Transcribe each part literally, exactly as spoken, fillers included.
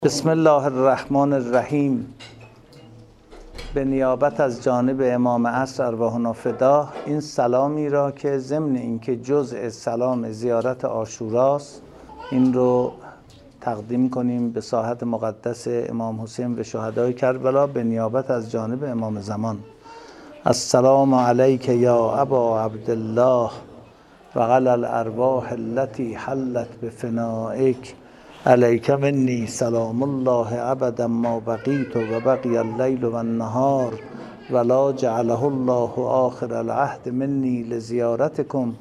بسم الله الرحمن الرحیم. به نیابت از جانب امام عصر ارواحنا فداه، این سلامی را که ضمن اینکه جزء سلام زیارت عاشوراست این رو تقدیم کنیم به ساحت مقدس امام حسین و شهدای کربلا به نیابت از جانب امام زمان. السلام علیک یا ابا عبدالله و علی الارواح التي حلت بفنائک، علیک منی سلام الله ابدا ما بقیت و بقی اللیل و النهار ولا جعله الله آخر العهد منی لزیارتکم.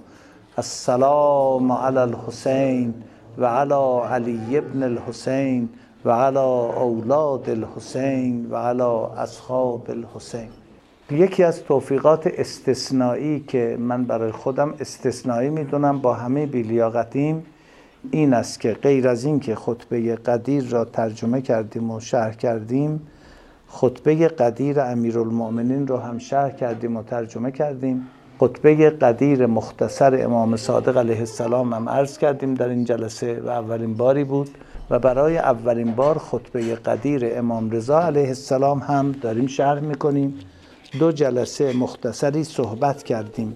السلام علی الحسین و علی علی ابن الحسین و علی اولاد الحسین و علی اصحاب الحسین. یکی از توفیقات استثنایی که من برای خودم استثنایی میدونم با همه بی‌لیاقتیم این است که غیر از این که خطبه قدیر را ترجمه کردیم و شرح کردیم، خطبه قدیر امیرالمؤمنین را هم شرح کردیم و ترجمه کردیم. خطبه قدیر مختصر امام صادق علیه السلام هم عرض کردیم در این جلسه و اولین باری بود و برای اولین بار خطبه قدیر امام رضا علیه السلام هم داریم شرح میکنیم. دو جلسه مختصری صحبت کردیم.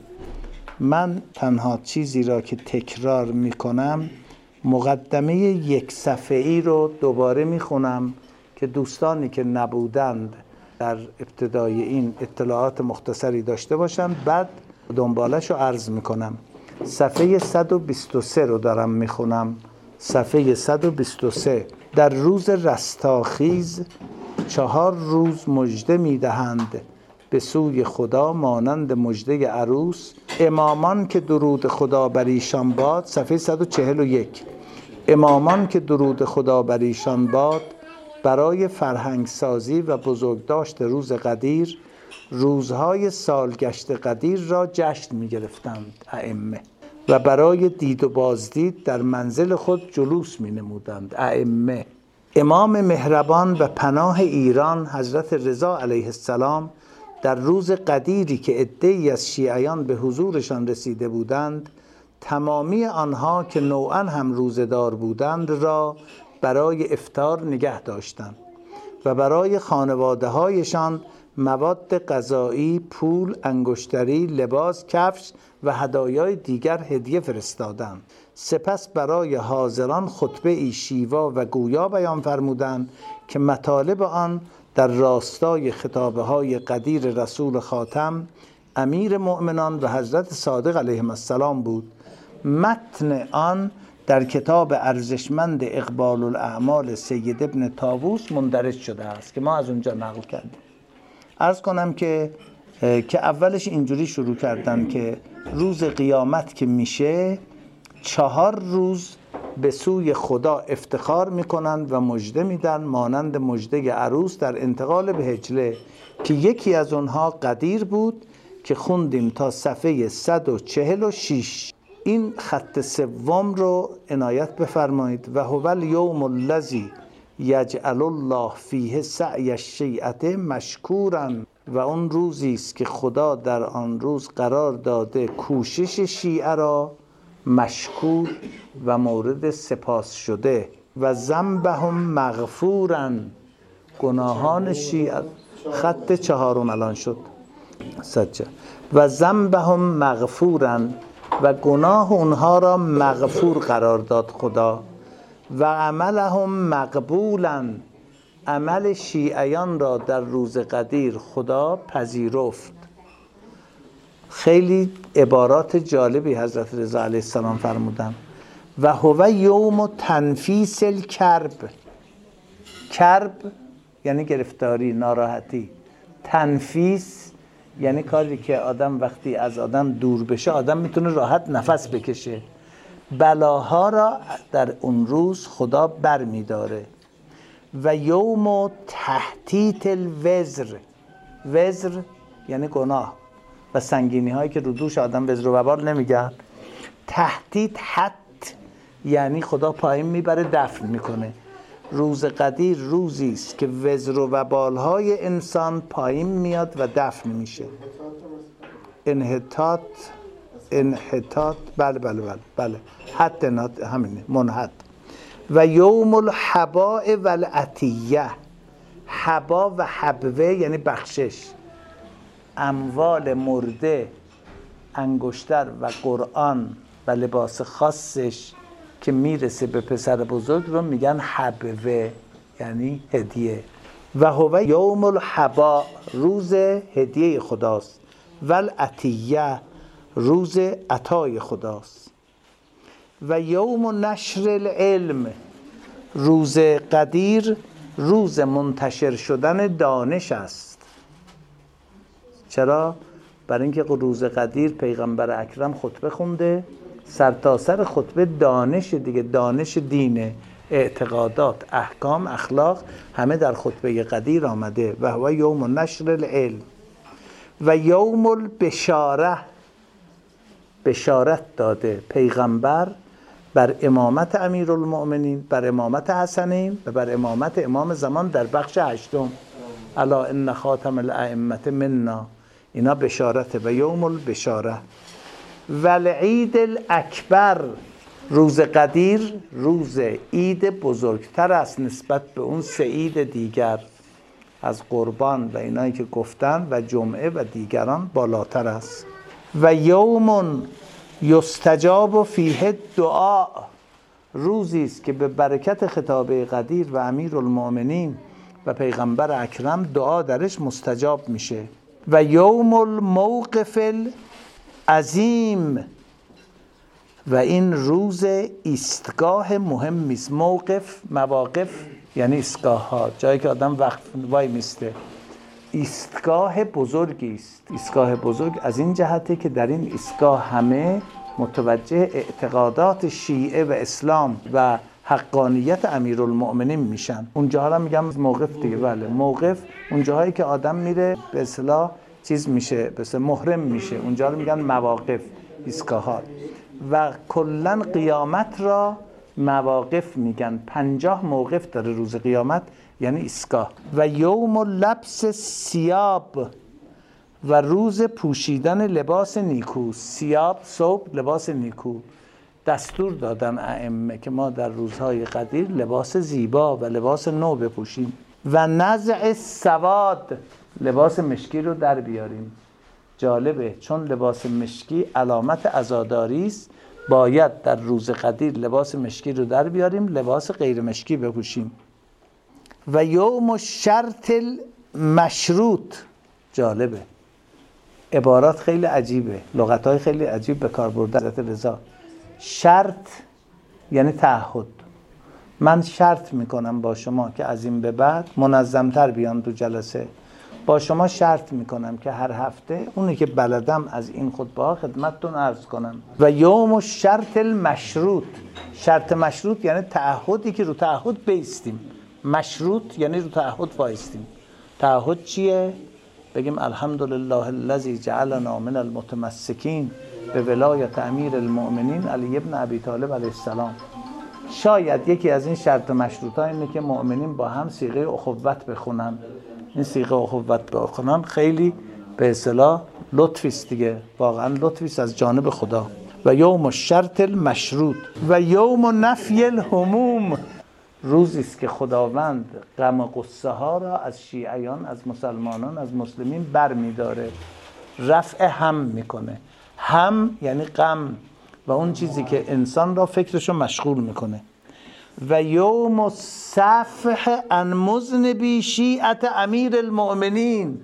من تنها چیزی را که تکرار میکنم مقدمه یک صفحه‌ای رو دوباره میخونم که دوستانی که نبودند در ابتدای این اطلاعات مختصری داشته باشند، بعد دنبالش رو عرض میکنم. صفحه صد و بیست و سه رو دارم میخونم. صفحه صد و بیست و سه. در روز رستاخیز چهار روز مژده میدهند به سوی خدا مانند مژده عروس، امامان که درود خدا بر ایشان باد. صفحه صد و چهل و یک. امامان که درود خدا بر ایشان باد برای فرهنگ سازی و بزرگداشت روز قدیر روزهای سالگشت قدیر را جشن می گرفتند ائمه و برای دید و بازدید در منزل خود جلوس می نمودند ائمه. امام مهربان و پناه ایران حضرت رضا علیه السلام در روز قدیری که عده‌ای از شیعیان به حضورشان رسیده بودند، تمامی آنها که نوعاً هم روزه‌دار بودند را برای افطار نگه داشتند و برای خانواده هایشان مواد غذایی، پول، انگشتری، لباس، کفش و هدایای دیگر هدیه فرستادند. سپس برای حاضران خطبه ای شیوا و گویا بیان فرمودند که مطالب آن در راستای خطابه های قدیر رسول خاتم امیر مؤمنان و حضرت صادق علیهم السلام بود. متن آن در کتاب ارزشمند اقبال الاعمال سید ابن طاووس مندرج شده است که ما از اونجا نقل کردیم. عرض کنم که که اولش اینجوری شروع کردن که روز قیامت که میشه چهار روز به سوی خدا افتخار میکنند و مژده میدن مانند مژده عروس در انتقال به حجله، که یکی از اونها قدیر بود که خوندیم تا صفحه صد و چهل و شش. این خط سوم رو عنایت بفرمایید. و هو الیوم الذی یجعل الله فیه سعی الشیعة مشکورا، و اون روزی است که خدا در آن روز قرار داده کوشش شیعه را مشکور و مورد سپاس شده. و ذنبهم مغفورا، گناهان شیعه. خط چهارم الان شد سجه. و ذنبهم مغفورا، و گناه اونها را مغفور قرار داد خدا. و عملهم مقبولا، عمل شیعیان را در روز قدیر خدا پذیرفت. خیلی عبارات جالبی حضرت رضا علیه السلام فرمودن. و هو یوم تنفیس الکرب. کرب یعنی گرفتاری، ناراحتی. تنفیس یعنی کاری که آدم وقتی از آدم دور بشه آدم میتونه راحت نفس بکشه. بلاها را در اون روز خدا بر میداره. و یوم تحتیت الوزر. وزر یعنی گناه و سنگینی هایی که رو دوش آدم وزر و وبال نمیگن. تحتیت حت یعنی خدا پایین میبره، دفن میکنه. روز قدیر روزی است که وزر و وبال های انسان پایین میاد و دفن میشه. انحطاط انحطاط بله بله بله بله حت همینه، منحط. و یوم الحباء و العطیه. حبا و حبوه یعنی بخشش. اموال مرده، انگشتر و قرآن و لباس خاصش که میرسه به پسر بزرگ رو میگن حبوه، یعنی هدیه. و هو یوم الحباء، روز هدیه خداست. و العطیه، روز عطای خداست. و یوم نشر العلم، روز قدیر روز منتشر شدن دانش است. چرا؟ برای اینکه روز قدیر پیغمبر اکرم خطبه خونده، سرتاسر خطبه دانش دیگه، دانش دینه، اعتقادات، احکام، اخلاق، همه در خطبه قدیر آمده. و هو یوم نشر العلم. و یوم البشاره، بشارت داده پیغمبر بر امامت امیرالمؤمنین، بر امامت حسنین و بر امامت امام زمان در بخش هشتم. الا ان خاتم الائمه منا، اینا بشارته. و یوم البشاره. و العید الاکبر، روز قدیر روز عید بزرگتر است نسبت به اون سه عید دیگر، از قربان و اینایی که گفتن و جمعه و دیگران بالاتر است. و یوم یستجاب فیه دعا، روزی است که به برکت خطابه قدیر و امیرالمؤمنین و پیغمبر اکرم دعا درش مستجاب میشه. و یوم الموقف العظیم، و این روز ایستگاه مهمی است. موقف، مواقف یعنی ایستگاه ها، جایی که آدم وقت وای میسته. ایستگاه بزرگی است. ایستگاه بزرگ از این جهته که در این ایستگاه همه متوجه اعتقادات شیعه و اسلام و حقانیت امیرالمؤمنین میشن. اونجاها را میگم موقف دیگه. بله، موقف اونجاهایی که آدم میره به اصطلاح چیز میشه، به اصطلاح محرم میشه، اونجا رو میگن مواقف، ایستگاهات. و کلا قیامت را مواقف میگن. پنجاه موقف داره روز قیامت، یعنی ایستگاه. و یوم لبس ثیاب، و روز پوشیدن لباس نیکو. ثیاب، ثوب، لباس نیکو. دستور دادن ائمه که ما در روزهای قدیر لباس زیبا و لباس نو بپوشیم. و نزع سواد، لباس مشکی رو در بیاریم. جالبه، چون لباس مشکی علامت عزاداری است، باید در روز قدیر لباس مشکی رو در بیاریم، لباس غیر مشکی بپوشیم. و یوم شرط المشروط، جالبه، عبارات خیلی عجیبه، لغت‌های خیلی عجیب به کار برده حضرت رضا. شرط یعنی تعهد. من شرط میکنم با شما که از این به بعد منظمتر بیان تو جلسه. با شما شرط میکنم که هر هفته اونی که بلدم از این خطبه ها خدمتتون عرض کنم. و یوم شرط المشروط، شرط مشروط یعنی تعهدی که رو تعهد بیستیم. مشروط یعنی رو تعهد وایستیم. تعهد چیه؟ بگیم الحمدلله الذی جعلنا من المتمسکین به ولایت امیر المؤمنین علی ابن ابی طالب علیه السلام. شاید یکی از این شرط مشروط ها اینه که مؤمنین با هم صیغه اخوت بخونن. این صیغه اخوت بخونن خیلی به اصطلاح لطفی است دیگه، واقعا لطفی است از جانب خدا. و یوم شرط المشروط. و یوم نفی الهموم، روزی است که خداوند غم و غصه ها را از شیعیان، از مسلمانان، از مسلمین برمی‌داره، رفع هم میکنه. هم یعنی غم و اون چیزی که انسان را فکرشو مشغول میکنه. و یوم صفح عن مذنبی شیعت امیر المؤمنین،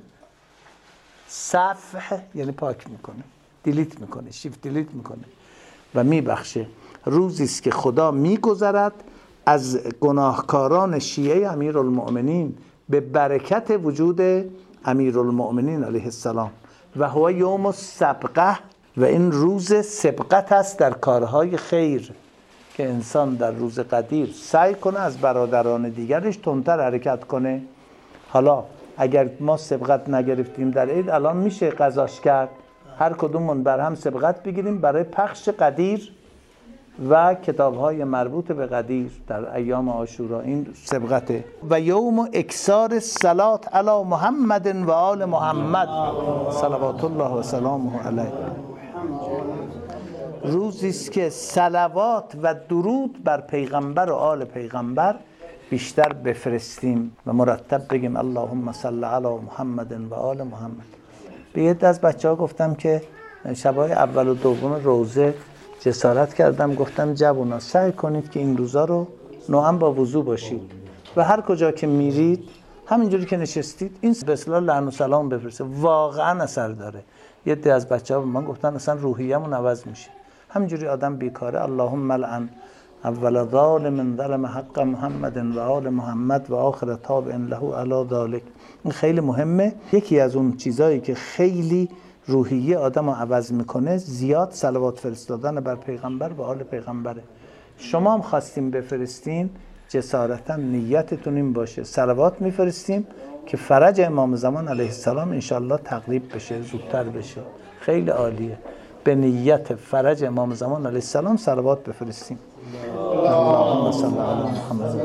صفح یعنی پاک میکنه، دیلیت میکنه، شیفت دیلیت میکنه و میبخشه. روزی است که خدا میگذرد از گناهکاران شیعه امیرالمؤمنین به برکت وجود امیرالمؤمنین علیه السلام. و هو یوم السبقه، و این روز سبقت است در کارهای خیر که انسان در روز قدیر سعی کنه از برادران دیگرش تندتر حرکت کنه. حالا اگر ما سبقت نگرفتیم در عید، الان میشه قضاش کرد، هر کدومون بر هم سبقت بگیریم برای پخش قدیر و کتاب‌های مربوط به قدیر در ایام عاشورا. این سبقته. و یوم اکثار الصلات علی محمد و آل محمد صلوات الله و سلامه علیه. روزی است که صلوات و درود بر پیغمبر و آل پیغمبر بیشتر بفرستیم و مرتب بگیم اللهم صل علی محمد و آل محمد. به یه از بچه ها گفتم که شبای اول و دوم روزه جسارت کردم، گفتم جوونا سعی کنید که این روزا رو نوعا با وضو باشید و هر کجا که میرید همینجوری که نشستید این به اصطلاح لعن و سلام بفرسته، واقعا اثر داره. یه عده از بچه‌ها به من گفتن اصلا روحیه‌مون عوض میشه. همینجوری آدم بیکاره اللهم لعن اول ظالم ظلم حق محمد و آل محمد و آخر تابع له علی ذلک. این خیلی مهمه. یکی از اون چیزایی که خیلی روحیه آدم رو عوض میکنه زیاد صلوات فرستادن بر پیغمبر و آل پیغمبره. شما هم خواستیم بفرستین جسارتا نیتتون این باشه صلوات میفرستیم که فرج امام زمان علیه السلام انشالله تقریب بشه، زودتر بشه. خیلی عالیه. به نیت فرج امام زمان علیه السلام صلوات بفرستیم. اللهم صل علی محمد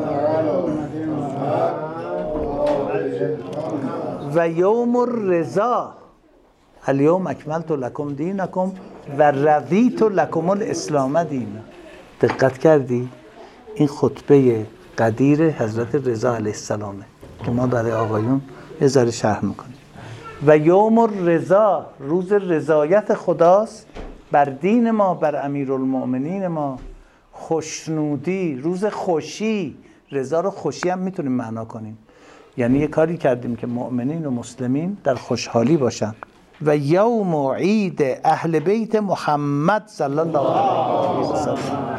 و یوم الرضا الیوم اکملت لکم دینکم و رضیت لکم الاسلام دینا. دقت کردی؟ این خطبه قدیر حضرت رضا علیه السلامه که ما برای آقایون یه ذره شرح میکنیم. و یوم الرضا روز رضایت خداست بر دین ما، بر امیرالمؤمنین ما. خوشنودی، روز خوشی. رضا رو خوشی هم میتونیم معنا کنیم، یعنی یه کاری کردیم که مؤمنین و مسلمین در خوشحالی باشن. و یوم عید اهل بیت محمد صلی الله علیه و سلم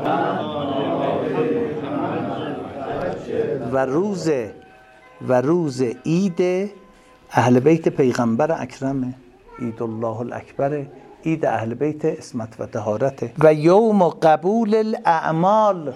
و روز و روز عید اهل بیت پیغمبر اکرمه، عید الله الاکبر، عید اهل بیت عصمت و طهارته. و یوم قبول الاعمال،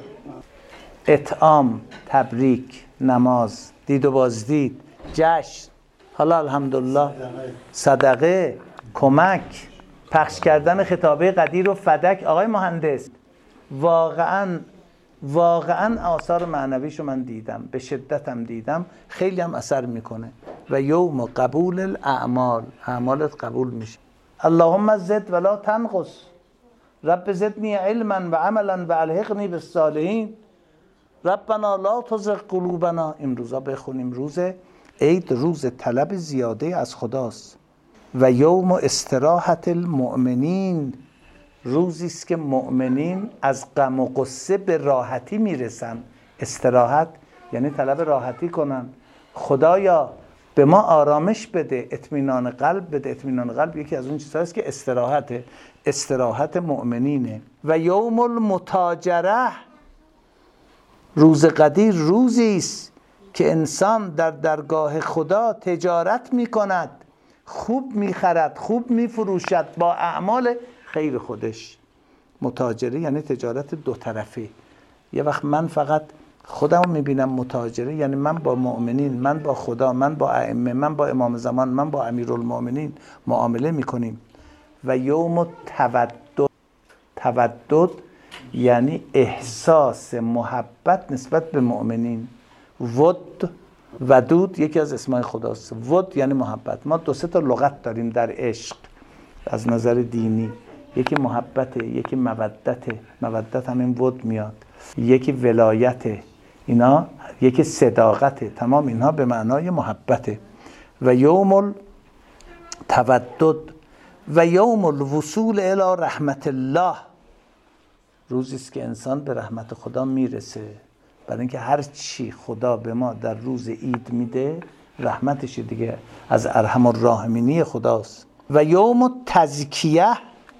اطعام، تبریک، نماز، دید و بازدید، جشن، حالا الحمدلله، صدقه، کمک، پخش کردن خطابه قدیر و فدک. آقای مهندس واقعا واقعا آثار معنویشو من دیدم، به شدتم دیدم، خیلی هم اثر میکنه. و یوم قبول الاعمال، اعمالت قبول میشه. اللهم زد ولا تنقص، رب زدنی علما و عملا و الحقنی بالصالحین، ربنا لا تزغ قلوبنا. این روزا بخونیم. روز عید روز طلب زیاده از خداست. و یوم استراحت المؤمنین، روزی است که مؤمنین از غم و غصه به راحتی میرسن. استراحت یعنی طلب راحتی کنن. خدایا به ما آرامش بده، اطمینان قلب بده. اطمینان قلب یکی از اون چیزهاست که استراحته. استراحت مؤمنینه. و یوم المتاجره، روز قدیر روزی است که انسان در درگاه خدا تجارت میکند، خوب میخرد، خوب میفروشد با اعمال خیر خودش. متاجره یعنی تجارت دو طرفه. یه وقت من فقط خودم میبینم متاجره یعنی من با مؤمنین، من با خدا، من با ائمه، من با امام زمان، من با امیرالمؤمنین معامله میکنیم. و یوم تودد، تودد یعنی احساس محبت نسبت به مؤمنین. ود، ودود یکی از اسمای خداست. ود یعنی محبت. ما دو سه تا لغت داریم در عشق از نظر دینی. یکی محبته، یکی مودته، مودت همین ود میاد، یکی ولایته، اینا یکی صداقته، تمام اینها به معنای محبته. و یوم التودد و یوم الوصول الی رحمت الله، روزی است که انسان به رحمت خدا میرسه. برای اینکه هر چی خدا به ما در روز عید میده رحمتش دیگه، از ارحم الراحمینی خداست. و یوم التزکیه،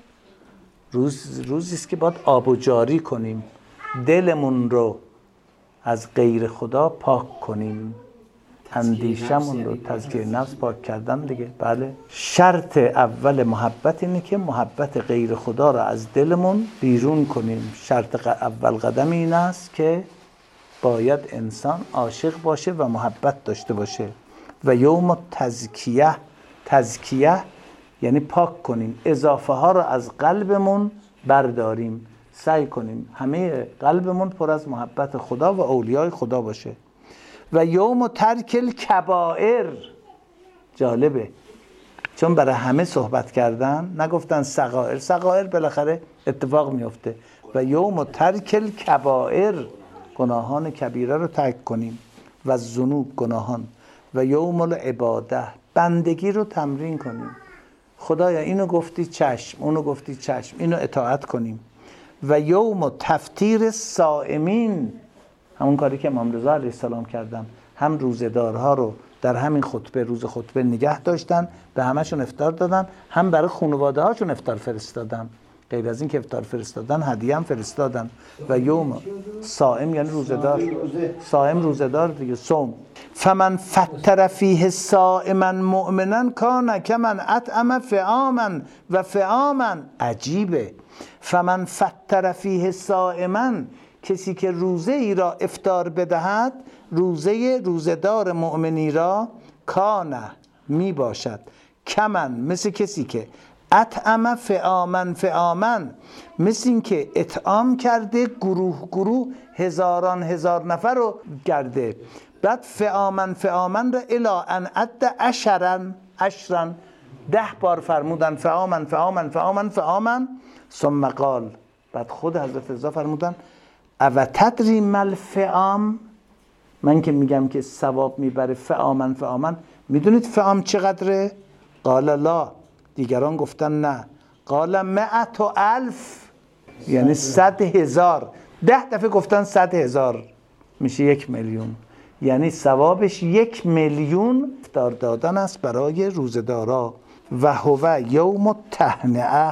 روز روزی است که باید آب و جاری کنیم، دلمون رو از غیر خدا پاک کنیم، اندیشمون رو تزکیه نفس پاک کردن دیگه. بله، شرط اول محبت اینه که محبت غیر خدا رو از دلمون بیرون کنیم. شرط اول قدم این است که باید انسان عاشق باشه و محبت داشته باشه. و یوم تزکیه، تزکیه یعنی پاک کنیم، اضافه ها رو از قلبمون برداریم، سعی کنیم همه قلبمون پر از محبت خدا و اولیای خدا باشه. و یوم ترک الکبائر، جالبه، چون برای همه صحبت کردن نگفتن صغائر. صغائر بالاخره اتفاق میفته. و یوم ترک الکبائر، گناهان کبیره رو ترک کنیم. و ذنوب، گناهان. و یوم العباده، بندگی رو تمرین کنیم. خدایا اینو گفتی چشم، اونو گفتی چشم، اینو اطاعت کنیم. و یوم تفطیر الصائمین، همون کاری که امام رضا علیه السلام کردن، هم روزه‌دارها رو در همین خطبه روز خطبه نگه داشتن، به همشون افطار دادن، هم برای خانواده هاشون افطار فرستادن. غیر از این که افطار فرستادن، هدیه هم فرستادن. و یوم صائم یعنی روزه‌دار، صائم روزه‌دار دیگه، صوم. فمن فطر فیه صائما مؤمنا کان کمن اطعم فعاما و فعاما. عجیبه. فمن فطر فیه صائما، کسی که روزه ای را افطار بدهد، روزه روزه‌دار مؤمنی را، کان می باشد، کمن مثل کسی که اطعم فعامن فعامن، مثل این که اطعام کرده گروه گروه هزاران هزار نفر رو کرده. بعد فعامن فعامن را الی ان عد عشرن عشرن، ده بار فرمودن فعامن فعامن فعامن فعامن. ثم قال، بعد خود حضرت رضا فرمودن او تدری ما الفعام، من که میگم که ثواب میبره فعامن فعامن، میدونید فعام چقدره؟ قال لا، دیگران گفتن نه. قال مئت و الف، یعنی صد هزار. ده دفعه گفتن صد هزار، میشه یک میلیون. یعنی ثوابش یک میلیون افطار دادن است برای روزه‌دارا. و هو یوم التهنئه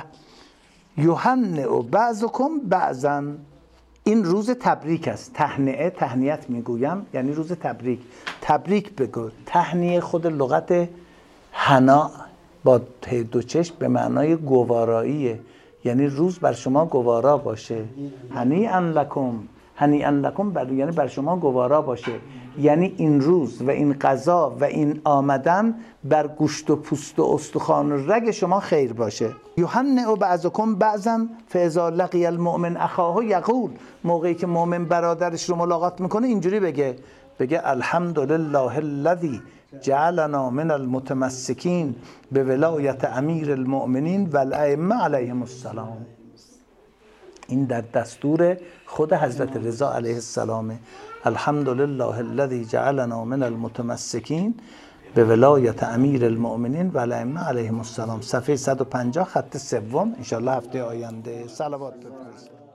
یهنئ بعضکم بعضا، این روز تبریک است. تهنئه، تهنیت میگویم، یعنی روز تبریک. تبریک بگو. تهنیه خود لغت حنا با دو چشم به معنای گواراییه، یعنی روز بر شما گوارا باشه. هنیئا لکم، هنیئا لکم بر، یعنی بر شما گوارا باشه، یعنی این روز و این قضا و این آمدن بر گوشت و پوست و استخوان و رگ شما خیر باشه. یهنئ بعضکم بعضا فاذا لقی المؤمن اخاه یقول، موقعی که مؤمن برادرش رو ملاقات میکنه اینجوری بگه، بگه الحمدلله الذی جعلنا من المتمسکین به ولایت امیر المؤمنین و الائمه علیهم السلام. این در دستور خود حضرت رضا علیه السلام. الحمدلله الذی جعلنا من المتمسکین به ولایت امیر المؤمنین و الائمه علیهم السلام. صفحه صد و پنجاه خط سوم، ان شاء الله هفته آینده. صلوات بفرستید.